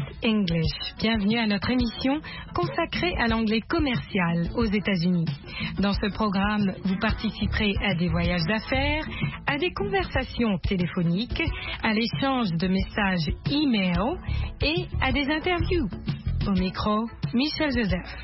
English. Bienvenue à notre émission consacrée à l'anglais commercial aux États-Unis. Dans ce programme, vous participerez à des voyages d'affaires, à des conversations téléphoniques, à l'échange de messages e-mail et à des interviews. Au micro, Michel Joseph.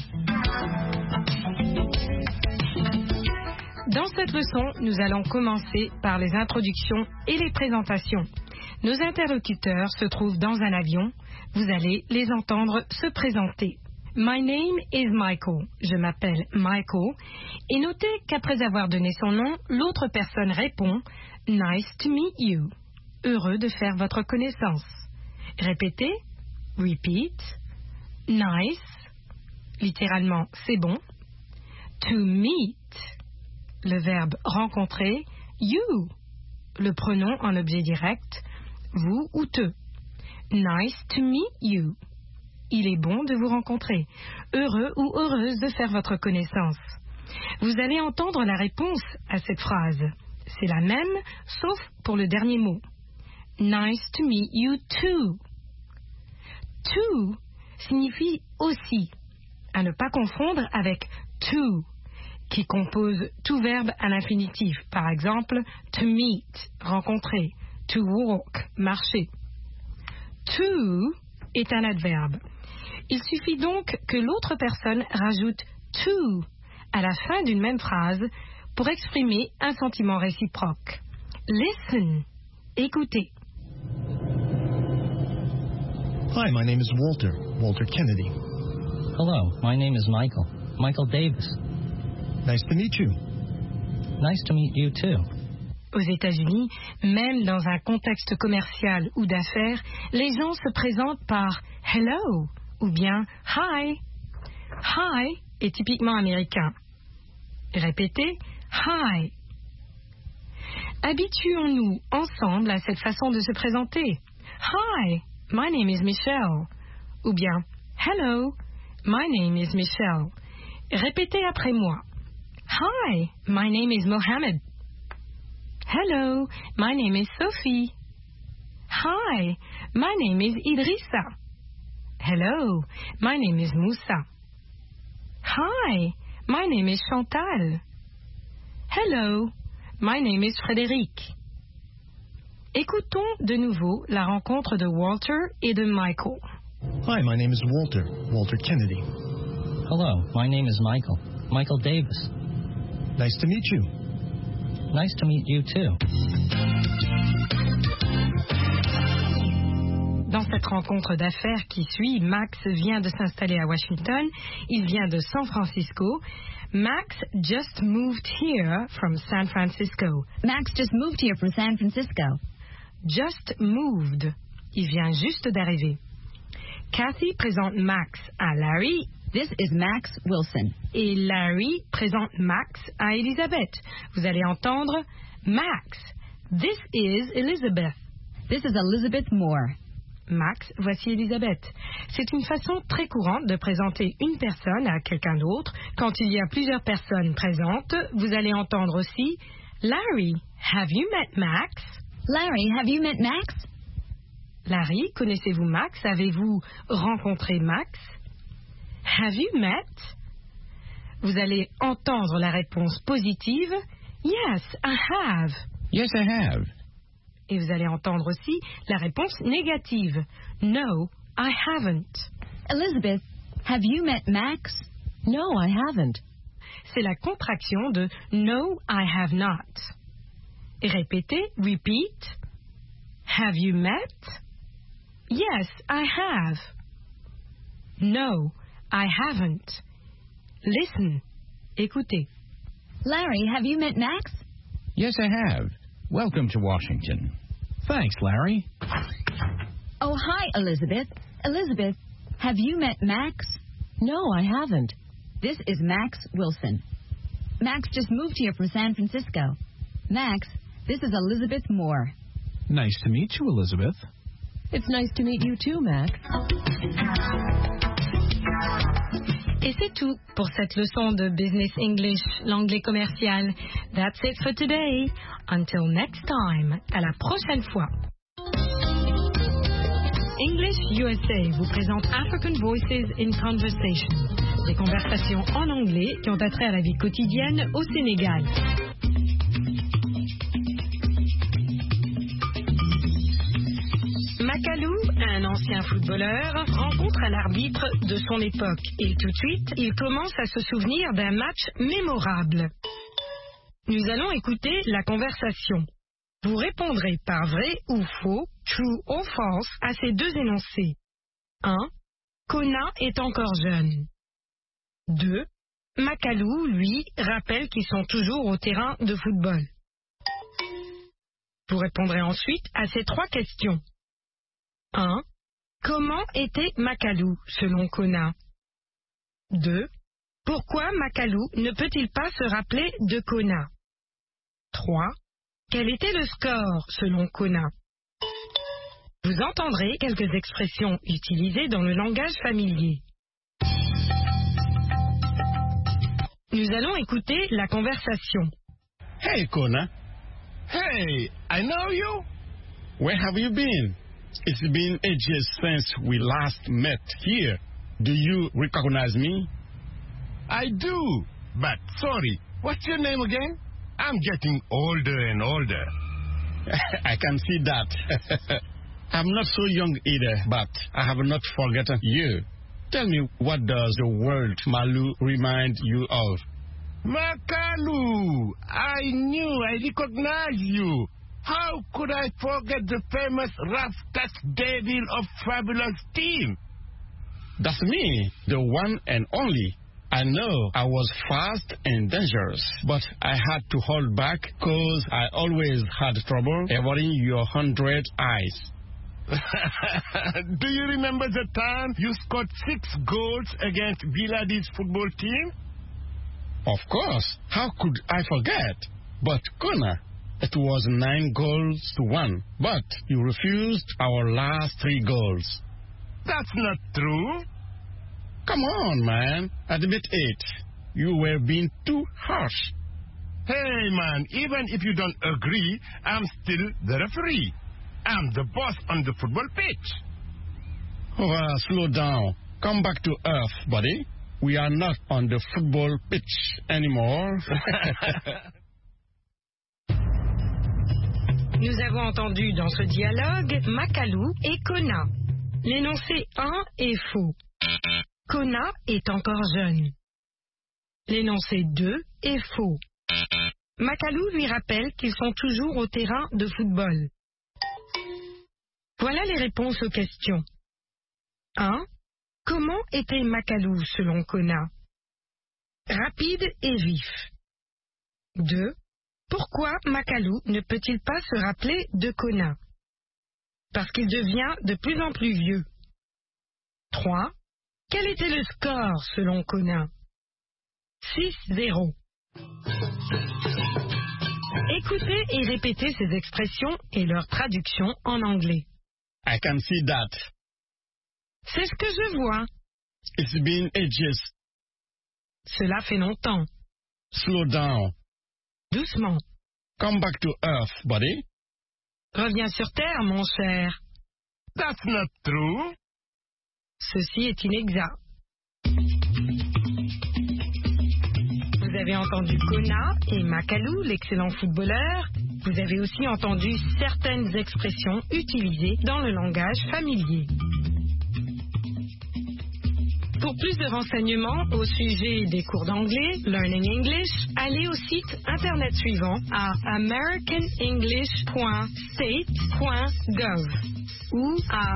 Dans cette leçon, nous allons commencer par les introductions et les présentations. Nos interlocuteurs se trouvent dans un avion. Vous allez les entendre se présenter. My name is Michael. Je m'appelle Michael. Et notez qu'après avoir donné son nom, l'autre personne répond Nice to meet you. Heureux de faire votre connaissance. Répétez. Repeat. Nice. Littéralement, c'est bon. To meet. Le verbe rencontrer. You. Le pronom en objet direct. Vous ou te. Nice to meet you. Il est bon de vous rencontrer. Heureux ou heureuse de faire votre connaissance. Vous allez entendre la réponse à cette phrase. C'est la même, sauf pour le dernier mot. Nice to meet you too. To signifie aussi, à ne pas confondre avec to, qui compose tout verbe à l'infinitif. Par exemple, to meet, rencontrer, to walk, marcher. To est un adverbe. Il suffit donc que l'autre personne rajoute to à la fin d'une même phrase pour exprimer un sentiment réciproque. Listen, écoutez. Hi, my name is Walter Kennedy. Hello, my name is Michael Davis. Nice to meet you. Nice to meet you too. Aux États-Unis, même dans un contexte commercial ou d'affaires, les gens se présentent par hello ou bien hi. Hi est typiquement américain. Répétez hi. Habituons-nous ensemble à cette façon de se présenter. Hi, my name is Michelle. Ou bien hello, my name is Michelle. Répétez après moi. Hi, my name is Mohammed. Hello, my name is Sophie. Hi, my name is Idrissa. Hello, my name is Moussa. Hi, my name is Chantal. Hello, my name is Frédéric. Écoutons de nouveau la rencontre de Walter et de Michael. Hi, my name is Walter Kennedy. Hello, my name is Michael Davis. Nice to meet you. Nice to meet you too. Dans cette rencontre d'affaires qui suit, Max vient de s'installer à Washington. Il vient de San Francisco. Max just moved here from San Francisco. Max just moved here from San Francisco. Just moved. Il vient juste d'arriver. Kathy présente Max à Larry. This is Max Wilson. Et Larry présente Max à Elizabeth. Vous allez entendre Max. This is Elizabeth. This is Elizabeth Moore. Max, voici Elizabeth. C'est une façon très courante de présenter une personne à quelqu'un d'autre. Quand il y a plusieurs personnes présentes, vous allez entendre aussi Larry, have you met Max? Larry, have you met Max? Larry, connaissez-vous Max? Avez-vous rencontré Max? Have you met? Vous allez entendre la réponse positive. Yes, I have. Yes, I have. Et vous allez entendre aussi la réponse négative. No, I haven't. Elizabeth, have you met Max? No, I haven't. C'est la contraction de No, I have not. Et répétez, repeat. Have you met? Yes, I have. No, I haven't. Listen. Écoutez. Larry, have you met Max? Yes, I have. Welcome to Washington. Thanks, Larry. Oh, hi, Elizabeth. Elizabeth, have you met Max? No, I haven't. This is Max Wilson. Max just moved here from San Francisco. Max, this is Elizabeth Moore. Nice to meet you, Elizabeth. It's nice to meet you too, Max. Et c'est tout pour cette leçon de Business English, l'anglais commercial. That's it for today. Until next time. À la prochaine fois. English USA vous présente African Voices in Conversation, des conversations en anglais qui ont attrait à la vie quotidienne au Sénégal. Makalou, un ancien footballeur, rencontre un arbitre de son époque et tout de suite, il commence à se souvenir d'un match mémorable. Nous allons écouter la conversation. Vous répondrez par vrai ou faux, true or false, à ces deux énoncés. 1. Kona est encore jeune. 2. Makalou, lui, rappelle qu'ils sont toujours au terrain de football. Vous répondrez ensuite à ces trois questions. 1. Comment était Makalou, selon Kona? 2. Pourquoi Makalou ne peut-il pas se rappeler de Kona? 3. Quel était le score, selon Kona? Vous entendrez quelques expressions utilisées dans le langage familier. Nous allons écouter la conversation. Hey, Kona. Hey, I know you. Where have you been? It's been ages since we last met here. Do you recognize me? I do, but sorry, what's your name again? I'm getting older and older. I can see that. I'm not so young either, but I have not forgotten you. Tell me, what does the word Malu remind you of? Makalu! I knew I recognized you. How could I forget the famous rough touch devil of Fabulous Team? That's me, the one and only. I know I was fast and dangerous, but I had to hold back because I always had trouble avoiding your 100 eyes. Do you remember the time you scored 6 goals against Villadis football team? Of course. How could I forget? But Kona, it was 9-1, but you refused our last 3 goals. That's not true. Come on, man. Admit it. You were being too harsh. Hey, man, even if you don't agree, I'm still the referee. I'm the boss on the football pitch. Oh, slow down. Come back to earth, buddy. We are not on the football pitch anymore. Nous avons entendu dans ce dialogue Makalou et Kona. L'énoncé 1 est faux. Kona est encore jeune. L'énoncé 2 est faux. Makalou lui rappelle qu'ils sont toujours au terrain de football. Voilà les réponses aux questions. 1. Comment était Makalou selon Kona? Rapide et vif. 2. Pourquoi Makalou ne peut-il pas se rappeler de Kona? Parce qu'il devient de plus en plus vieux. 3. Quel était le score selon Kona? 6-0. Écoutez et répétez ces expressions et leur traduction en anglais. I can see that. C'est ce que je vois. It's been ages. Cela fait longtemps. Slow down. Doucement. Come back to earth, buddy. Reviens sur terre, mon cher. That's not true. Ceci est inexact. Vous avez entendu Kona et Makalou, l'excellent footballeur. Vous avez aussi entendu certaines expressions utilisées dans le langage familier. Pour plus de renseignements au sujet des cours d'anglais, Learning English, allez au site internet suivant à americanenglish.state.gov ou à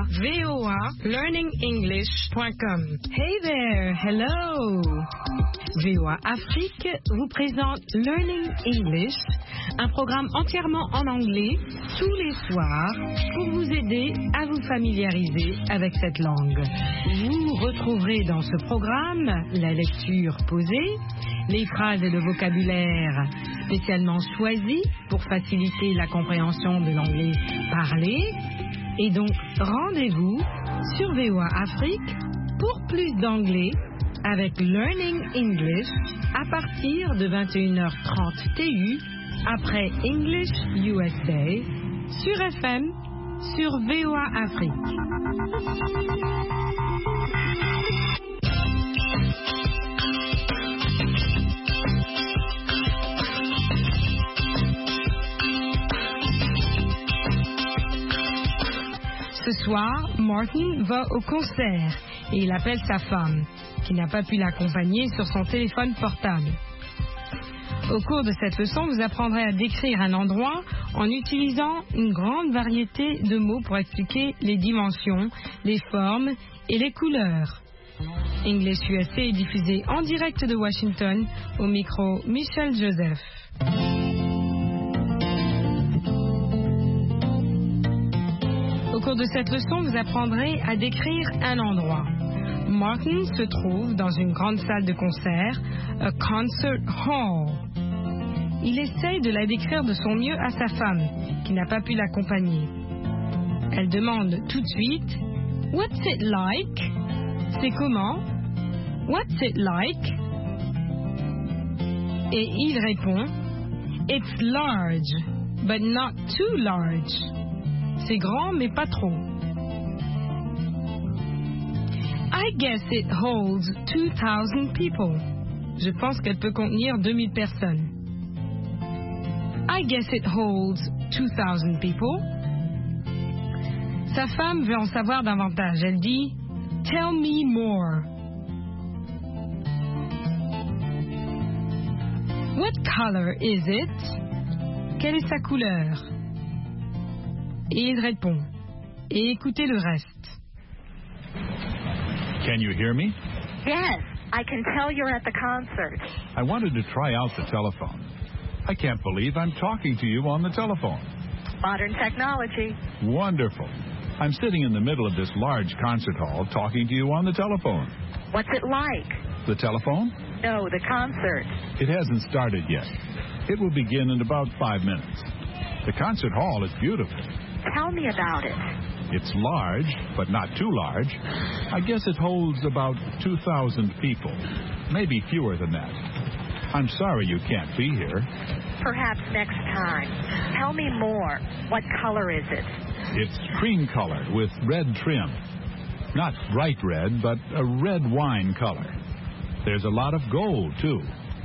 voalearningenglish.com. Hey there, hello. VOA Afrique vous présente Learning English, un programme entièrement en anglais tous les soirs pour vous aider à vous familiariser avec cette langue. Vous retrouverez dans ce programme la lecture posée, les phrases et le vocabulaire spécialement choisis pour faciliter la compréhension de l'anglais parlé. Et donc, rendez-vous sur VOA Afrique pour plus d'anglais avec Learning English à partir de 21h30 TU après English USA sur FM sur VOA Afrique. Ce soir, Martin va au concert et il appelle sa femme, qui n'a pas pu l'accompagner sur son téléphone portable. Au cours de cette leçon, vous apprendrez à décrire un endroit en utilisant une grande variété de mots pour expliquer les dimensions, les formes et les couleurs. English USA est diffusé en direct de Washington, au micro Michel Joseph. Au cours de cette leçon, vous apprendrez à décrire un endroit. Martin se trouve dans une grande salle de concert, a concert hall. Il essaye de la décrire de son mieux à sa femme, qui n'a pas pu l'accompagner. Elle demande tout de suite « What's it like ?» C'est comment? What's it like? Et il répond It's large, but not too large. C'est grand, mais pas trop. I guess it holds 2,000 people. Je pense qu'elle peut contenir 2000 personnes. I guess it holds 2,000 people. Sa femme veut en savoir davantage. Elle dit Tell me more. What color is it? Quelle est sa couleur? Et il répond. Et écoutez le reste. Can you hear me? Yes, I can tell you're at the concert. I wanted to try out the telephone. I can't believe I'm talking to you on the telephone. Modern technology. Wonderful. I'm sitting in the middle of this large concert hall talking to you on the telephone. What's it like? The telephone? No, the concert. It hasn't started yet. It will begin in about 5 minutes. The concert hall is beautiful. Tell me about it. It's large, but not too large. I guess it holds about 2,000 people, maybe fewer than that. I'm sorry you can't be here. Perhaps next time. Tell me more. What color is it? It's cream color with red trim. Not bright red, but a red wine color. There's a lot of gold, too.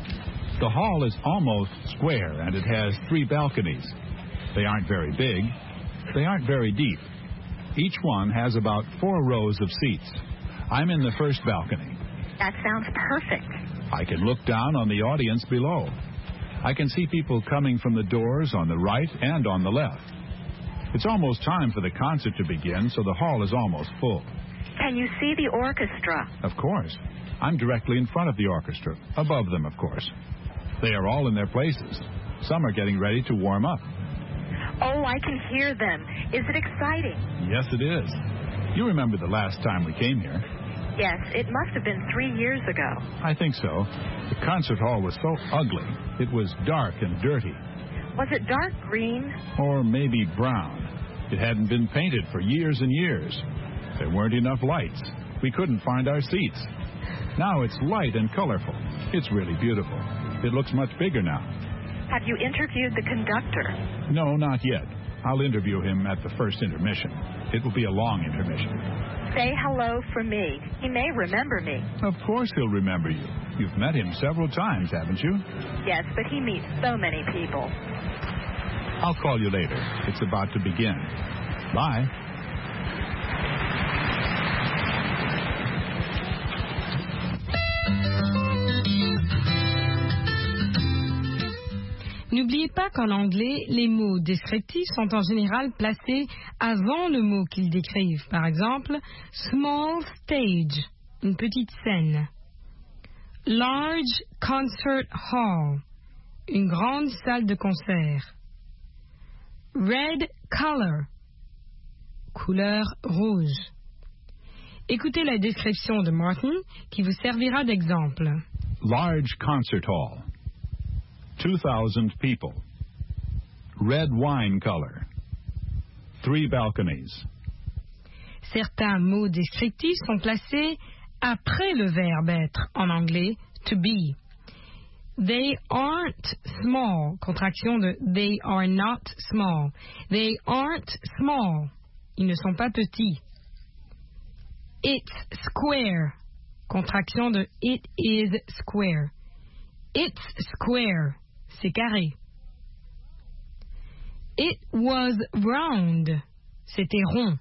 The hall is almost square, and it has 3 balconies. They aren't very big. They aren't very deep. Each one has about 4 rows of seats. I'm in the first balcony. That sounds perfect. I can look down on the audience below. I can see people coming from the doors on the right and on the left. It's almost time for the concert to begin, so the hall is almost full. Can you see the orchestra? Of course. I'm directly in front of the orchestra, above them, of course. They are all in their places. Some are getting ready to warm up. Oh, I can hear them. Is it exciting? Yes, it is. You remember the last time we came here? Yes, it must have been 3 years ago. I think so. The concert hall was so ugly. It was dark and dirty. Was it dark green? Or maybe brown. It hadn't been painted for years and years. There weren't enough lights. We couldn't find our seats. Now it's light and colorful. It's really beautiful. It looks much bigger now. Have you interviewed the conductor? No, not yet. I'll interview him at the first intermission. It will be a long intermission. Say hello for me. He may remember me. Of course he'll remember you. You've met him several times, haven't you? Yes, but he meets so many people. I'll call you later. It's about to begin. Bye. N'oubliez pas qu'en anglais, les mots descriptifs sont en général placés avant le mot qu'ils décrivent. Par exemple, small stage, une petite scène. Large concert hall, une grande salle de concert. Red color, couleur rouge. Écoutez la description de Martin qui vous servira d'exemple. Large concert hall. 2,000 people. Red wine color. 3 balconies. Certains mots descriptifs sont placés après le verbe être en anglais to be. They aren't small, contraction de they are not small. They aren't small. Ils ne sont pas petits. It's square. Contraction de it is square. It's square. C'est carré. It was round. C'était rond.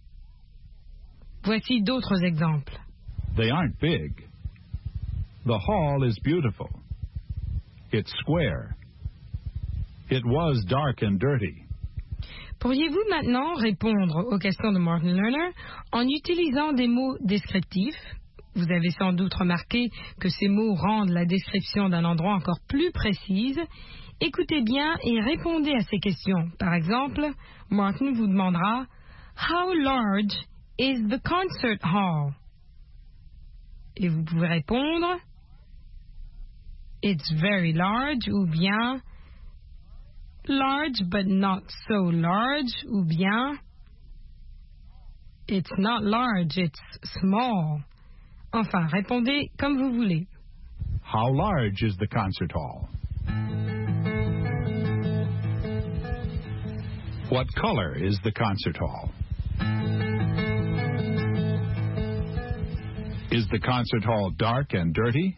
Voici d'autres exemples. They aren't big. The hall is beautiful. It's square. It was dark and dirty. Pourriez-vous maintenant répondre aux questions de Martin Lerner en utilisant des mots descriptifs? Vous avez sans doute remarqué que ces mots rendent la description d'un endroit encore plus précise. Écoutez bien et répondez à ces questions. Par exemple, Martin vous demandera « How large is the concert hall? » Et vous pouvez répondre « It's very large » ou bien « large but not so large » ou bien « It's not large, it's small ». Enfin, répondez comme vous voulez. How large is the concert hall? What color is the concert hall? Is the concert hall dark and dirty?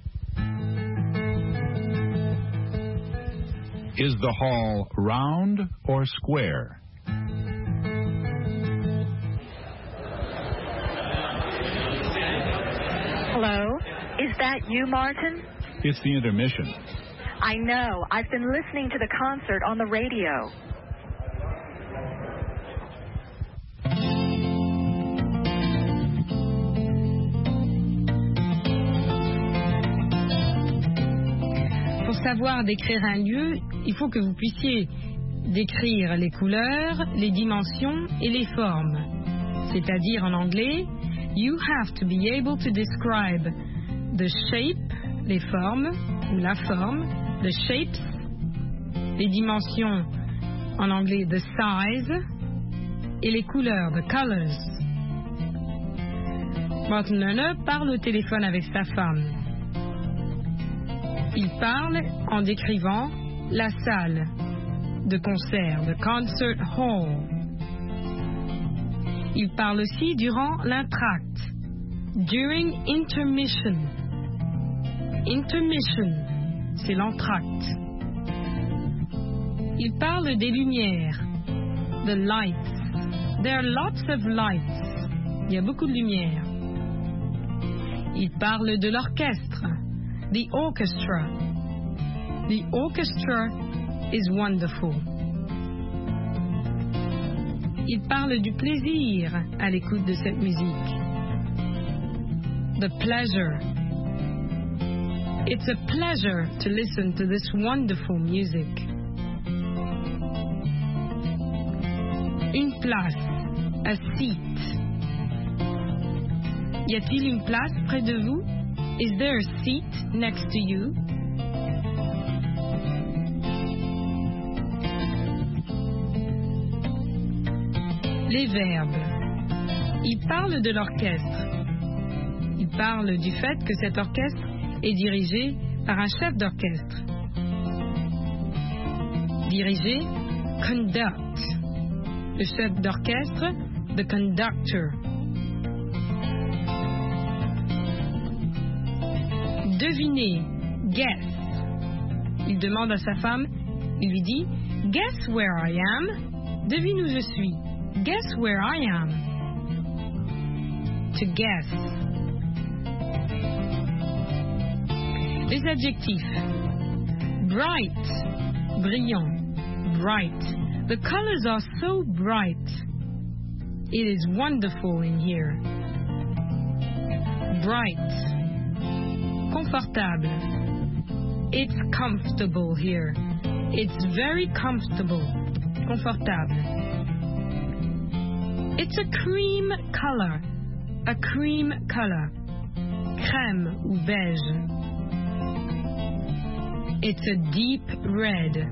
Is the hall round or square? Hello? Is that you, Martin? It's the intermission. I know. I've been listening to the concert on the radio. Pour savoir décrire un lieu, il faut que vous puissiez décrire les couleurs, les dimensions et les formes. C'est-à-dire en anglais, you have to be able to describe the shape, les formes, ou la forme, the shapes, les dimensions, en anglais, the size, et les couleurs, the colors. Martin Lerner parle au téléphone avec sa femme. Il parle en décrivant la salle de concert, the concert hall. Il parle aussi durant l'entracte, during intermission. Intermission, c'est l'entracte. Il parle des lumières, the lights. There are lots of lights. Il y a beaucoup de lumière. Il parle de l'orchestre, the orchestra. The orchestra is wonderful. Il parle du plaisir à l'écoute de cette musique. The pleasure. It's a pleasure to listen to this wonderful music. Une place, a seat. Y a-t-il une place près de vous? Is there a seat next to you? Les verbes. Il parle de l'orchestre. Il parle du fait que cet orchestre est dirigé par un chef d'orchestre. Diriger, conduct. Le chef d'orchestre, the conductor. Deviner, guess. Il demande à sa femme, il lui dit, guess where I am? Devine où je suis. Guess where I am. To guess. Les adjectifs. Bright, brillant, bright. The colors are so bright. It is wonderful in here. Bright. Confortable. It's comfortable here. It's very comfortable. Confortable. It's a cream color. A cream color. Crème ou beige. It's a deep red.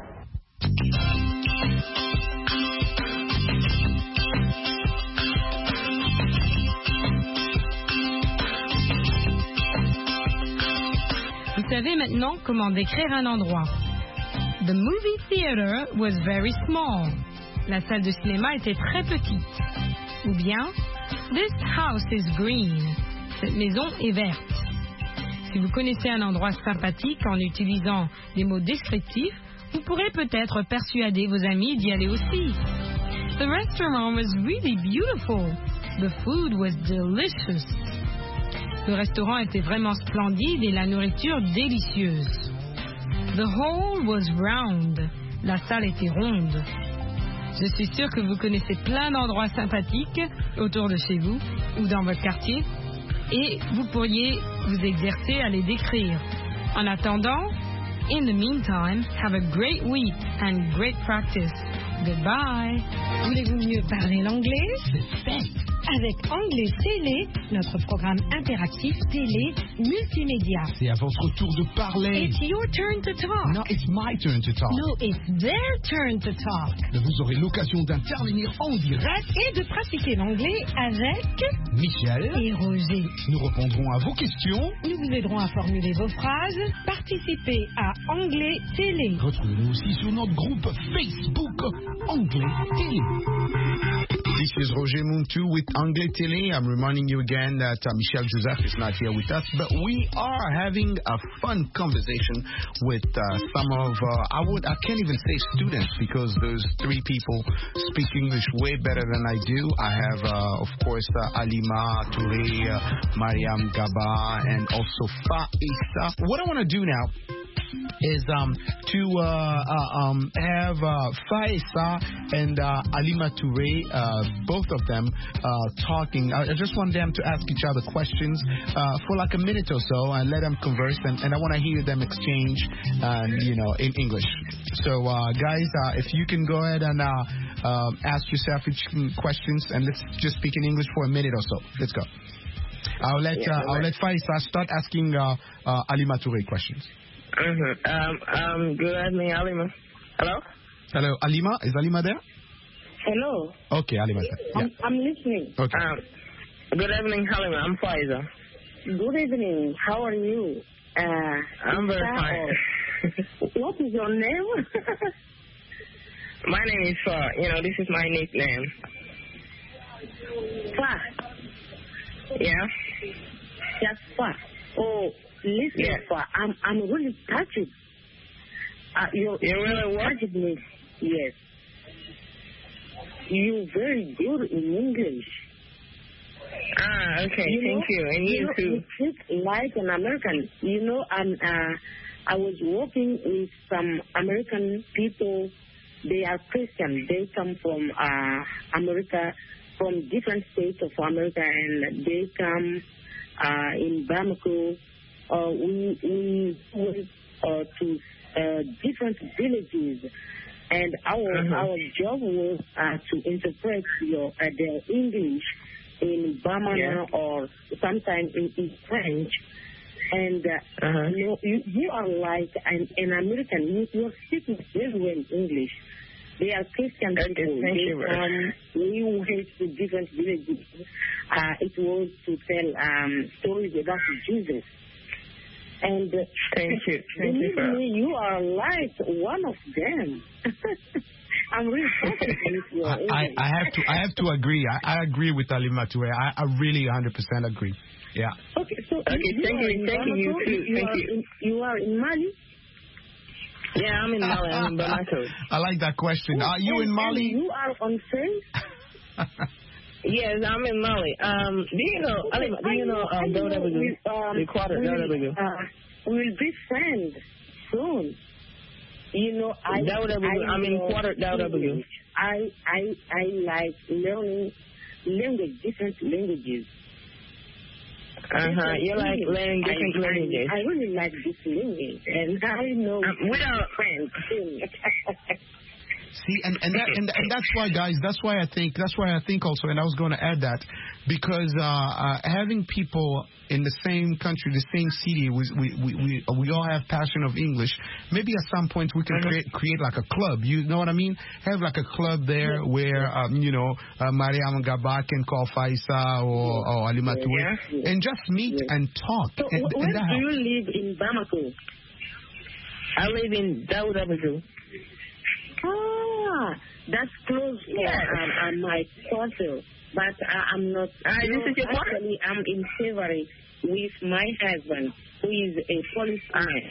Vous savez maintenant comment décrire un endroit. The movie theater was very small. la salle de cinéma était très petite. Ou bien, this house is green. Cette maison est verte. Si vous connaissez un endroit sympathique en utilisant des mots descriptifs, vous pourrez peut-être persuader vos amis d'y aller aussi. The restaurant was really beautiful. The food was delicious. Le restaurant était vraiment splendide et la nourriture délicieuse. The hall was round. La salle était ronde. Je suis sûre que vous connaissez plein d'endroits sympathiques autour de chez vous ou dans votre quartier et vous pourriez vous exercer à les décrire. En attendant, in the meantime, have a great week and great practice. Goodbye. Voulez-vous mieux parler l'anglais? C'est fait. Avec Anglais Télé, notre programme interactif télé multimédia. C'est à votre tour de parler. It's your turn to talk. No, it's my turn to talk. No, it's their turn to talk. Vous aurez l'occasion d'intervenir en direct et de pratiquer l'anglais avec Michel et Roger. Nous répondrons à vos questions. Nous vous aiderons à formuler vos phrases. Participez à Anglais Télé. Retrouvez-nous aussi sur notre groupe Facebook Anglais Télé. This is Roger Muntu with Anglais Télé. I'm reminding you again that Michel Joseph is not here with us, but we are having a fun conversation with some of, I can't even say students because those three people speak English way better than I do. I have, of course, Alima Touré, Mariam Gaba, and also Faisa. What I want to do now is to have Faisa and Alima Touré, both of them talking. I just want them to ask each other questions for like a minute or so and let them converse, and I want to hear them exchange, in English. So, guys, if you can go ahead and ask yourself each questions, and let's just speak in English for a minute or so. Let's go. I'll let Faisa start asking Alima Touré questions. Good evening, Alima. Hello? Hello, Alima. Is Alima there? Hello. Okay, Alima. Yeah. I'm listening. Okay. Good evening, Alima. I'm Faiza. Good evening. How are you? I'm very fine. What is your name? My name is Fa. This is my nickname. Fa. Yeah? Just Fa. Oh. Listen, I'm really touched. You really touched me. Yes. You're very good in English. Okay. Thank you. And you too. You speak like an American. I was working with some American people. They are Christian. They come from America, from different states of America, and they come in Bamako. We went to different villages, and our job was to interpret their English in Bamana or sometimes in French. And you are like an American. You are speaking very well English. They are Christian people. We went to different villages. It was to tell stories about Jesus. And thank you. Believe me, you are like one of them. I'm really happy with your English. I have to agree. I agree with Alima Touré. I really 100% agree. Yeah. Okay, so thank you too. Thank you. You are in Mali? Yeah, I'm in Mali. I'm in Bamako. I like that question. Are you in Mali? You are on France? Yes, I'm in Mali. Do you know WW? The quarter WW. We'll be friends soon. I'm in quarter WW. I like learning different languages. You like learning different languages. I really like this language, and I know we are friends too. See, and that's why, guys. That's why I think also, and I was going to add that because having people in the same country, the same city, we all have passion of English. Maybe at some point we can create like a club. You know what I mean? Have like a club there where Mariam Gaba can call Faisa or Alima Touré and just meet and talk. So where do you live in Bamako? I live in WW. That's close for my quarter. But I'm not. This is your actually, I'm in February with my husband, who is a policeman.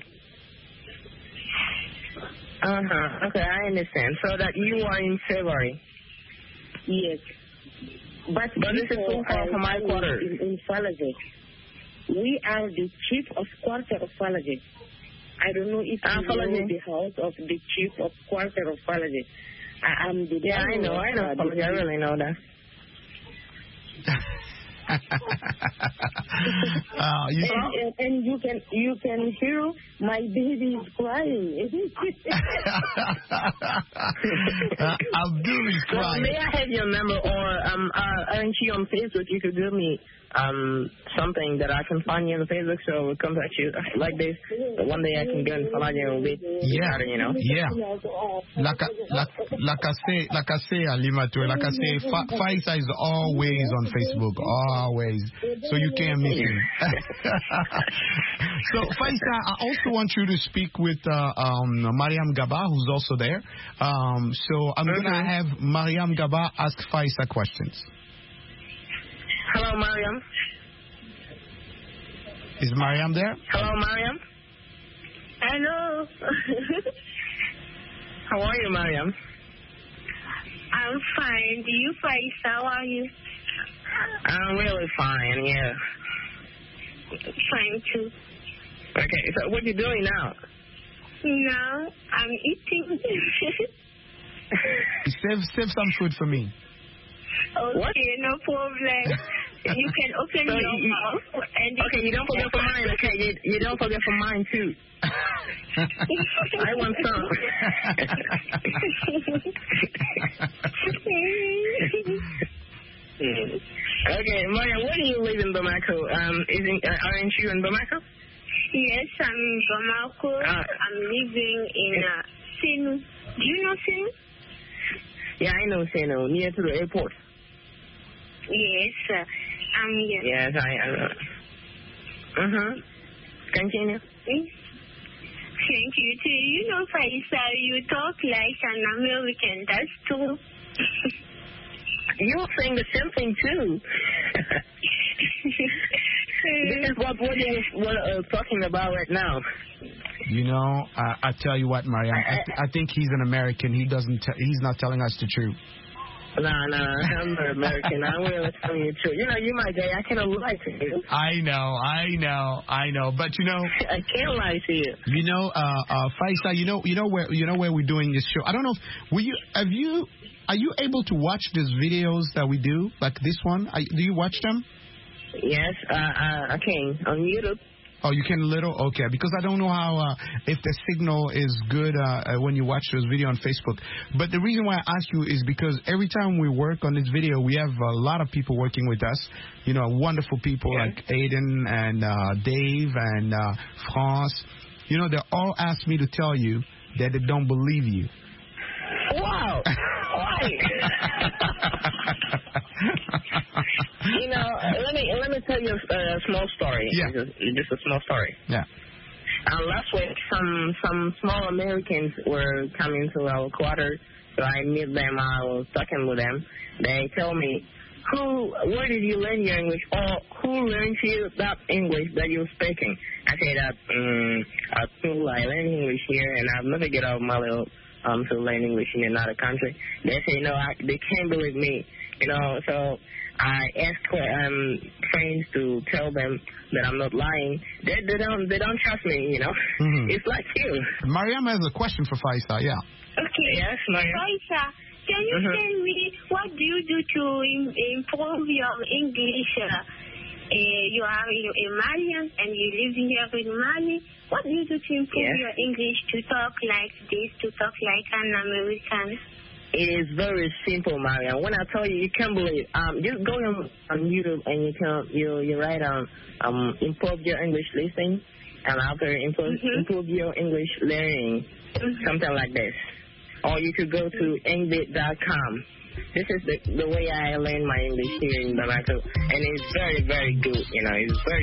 Okay, I understand. So that you are in February. Yes. But this is so far from my quarter. In Falajé. We are the chief of quarter of Falajé. I don't know if you know the house of the chief of quarter of Falajé. I'm the I know Falajé. I really know that. And you can hear my baby is crying. Abdul is crying. May I have your number, or aren't you on Facebook? You could give me something that I can find you on Facebook, so we'll contact you like this. One day I can go and follow you a bit. Yeah, you know. Yeah. Like I say, Alimato, like I say, Faisa is always on Facebook, always. So you can't miss him. So Faisa, I also want you to speak with Mariam Gaba, who's also there. So I'm gonna have Mariam Gaba ask Faisa questions. Hello, Mariam. Is Mariam there? Hello, Mariam. Hello. How are you, Mariam? I'm fine. Do you, Faisa? How are you? I'm really fine, yeah. Fine, too. Okay, so what are you doing now? Now, I'm eating. Save some food for me. Okay, what? No problem. You can open your mouth. And okay, you don't forget for mine, okay? You don't forget for mine, too. I want some. Okay, Maria, where do you live in Bamako? Aren't you in Bamako? Yes, I'm in Bamako. I'm living in Senu. Do you know Senu? Yeah, I know Senu, near to the airport. Yes, I'm here. Yes, I know. Continue. Thank you, too. You know, Faisa, you talk like an American. That's true. You're saying the same thing, too. This is what we're talking about right now. You know, I tell you what, Mariam, I think he's an American. He's not telling us the truth. No, I'm not American. I'm really telling you the truth. You know, you my guy. I cannot lie to you. I know. But you know, I can't lie to you. You know, Faisa, you know where we're doing this show. I don't know. Are you able to watch these videos that we do, like this one? Do you watch them? Yes, I can on YouTube. Oh, you can okay, because I don't know how if the signal is good when you watch this video on Facebook. But the reason why I ask you is because every time we work on this video, we have a lot of people working with us. You know, wonderful people like Aiden and Dave and France. You know, they all ask me to tell you that they don't believe you. Wow. Why? You know, let me tell you a small story. Yeah. Just a small story. Yeah. Last week, some small Americans were coming to our quarters, so I met them. I was talking with them. They tell me, where did you learn your English? Or who learned you that English that you're speaking? I say that at school I learned English here, and I've never get out of my little to learn English in another country. They say, no, they can't believe me. You know, so I ask friends to tell them that I'm not lying. They don't trust me, you know. Mm-hmm. It's like you. Mariam has a question for Faisa, yeah. Okay. Yes, Mariam. Faisa, can you tell me what do you do to improve your English? You are a Malian and you live here in Mali. What do you do to improve your English to talk like this, to talk like an American? It is very simple, Mariam. When I tell you, you can't believe. Just go on YouTube and you write improve your English listening, and after improve your English learning, something like this. Or you could go to engbit.com. This is the way I learn my English here in Bamako, and it's very, very good. You know, it's very